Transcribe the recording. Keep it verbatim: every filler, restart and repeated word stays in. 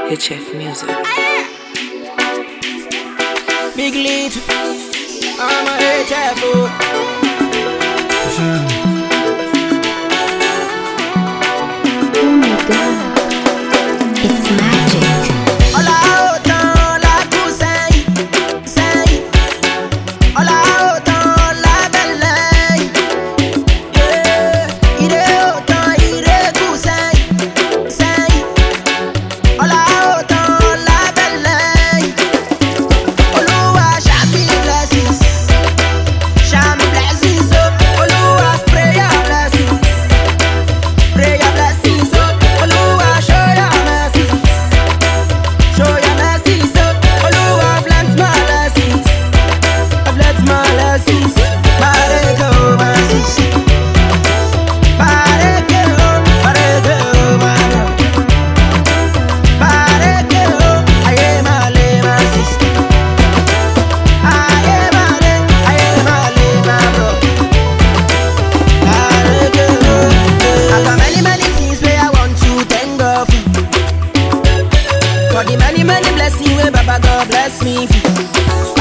H F Music. Big lead, I'm a H F. Oh my god, it's magic. Hola, autant, hola, tout say, say. Hola, autant, hola, belle. Yeah, il est autant, il est tout say, say. Hola, autant, hola, belle. Oluwa, show me blessings, show me blessings, oh. Oluwa, spray your blessings, spray your blessings, oh. Oluwa, show your mercy. Show your mercies, oh. Oluwa, bless my blessings, bless my blessings. Bareke, oh, mercies. Bareke, oh, bareke, oh, mama. Bareke, oh, aye, male, mercies. Aye, male, aye, male, mama. Bareke, oh. I got many, many things where I want to thank God for. For the many, many blessings where Baba God bless me for.